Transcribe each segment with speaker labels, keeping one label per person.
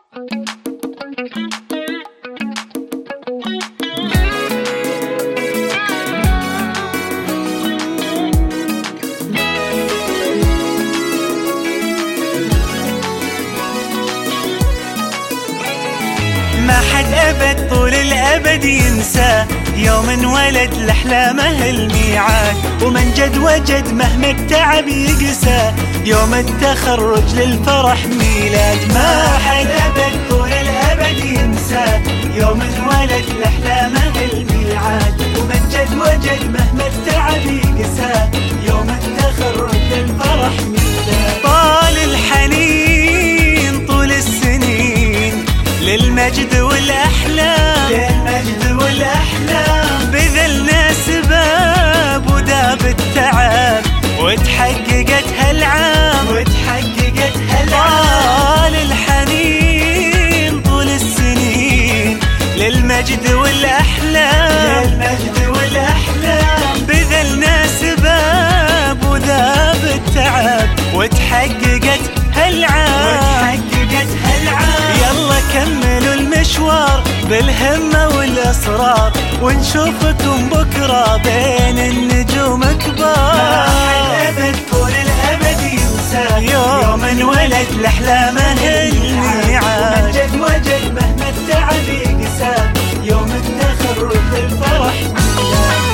Speaker 1: ما حد أبد طول الأبد ينسى يوم انولد لأحلامه الميعاد، ومن جد وجد مهما التعب يقسى يوم التخرج للفرح ميلاد. ما حد أبد طول الأبد ينسى يوم انولد لأحلامه الميعاد، ومن جد وجد مهما التعب يقسى يوم التخرج للفرح ميلاد. طال الحنين طول السنين للمجد والأحلام، للمجد والأحلام، بذلنا سباب وداب التعب وتحققت هالعام، وتحققت هالعام. طال الحنين طول السنين للمجد والأحلام، للمجد والأحلام، بذلنا سباب وداب التعب وتحققت هالعام، وتحققت هالعام. يلا كملوا المشوار بالهمة والإصرار، ونشوفكم بكرة بين النجوم كبار. ما حد أبد طول الأبد ينسى يوم انولد لأحلامه الميعاد، ومن جد وجد مهما التعب يقسى يوم التخرج للفرح ميلاد.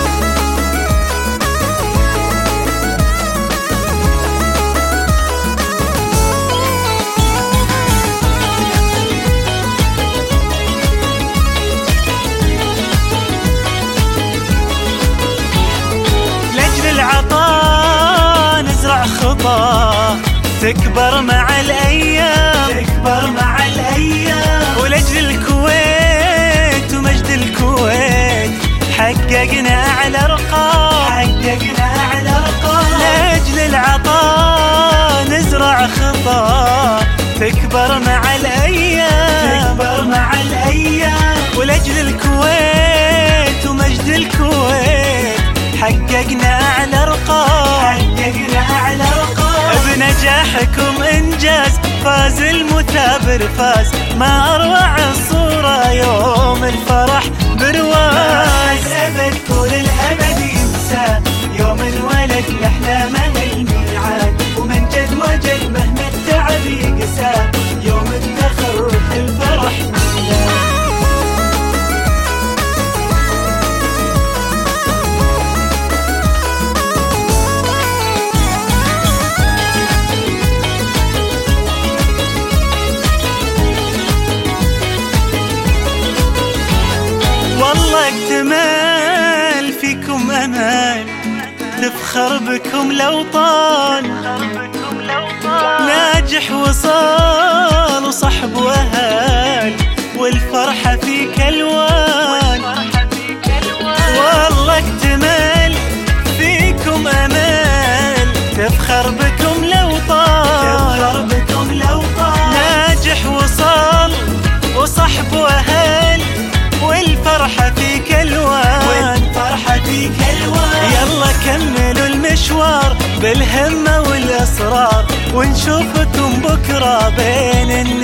Speaker 1: العطاء نزرع خطى تكبر مع الأيام، تكبر مع الأيام، ولأجل الكويت ومجد الكويت حققنا أعلى أرقام، حققنا أعلى أرقام. لأجل العطاء نزرع خطى تكبر مع الأيام، تكبر مع الأيام، ولأجل الكويت ومجد الكويت حققنا أعلى أرقام، حققنا أعلى أرقام. بنجاحكم إنجاز فاز المثابر فاز، ما أروع الصورة يوم الفرح برواز. ما أبد طول الأبد ينسى يوم انولد لأحلامه الميعاد، ومن جد وجد مهما التعب يقسى يوم التخرج الفرح ميلاد. والله اكتمال فيكم أمال تفخر بكم لو طال، ناجح وصال وصحب وأهال والفرحة فيك ألوان. والله اكتمال فيكم أمال تفخر بكم لو طال، تفخر بكم لو طال، ناجح وصال وصحب وأهال والفرحة فيك ألوان، والفرحة فيك ألوان. يلا كملوا المشوار بالهمة والإصرار، ونشوفكم بكرة بين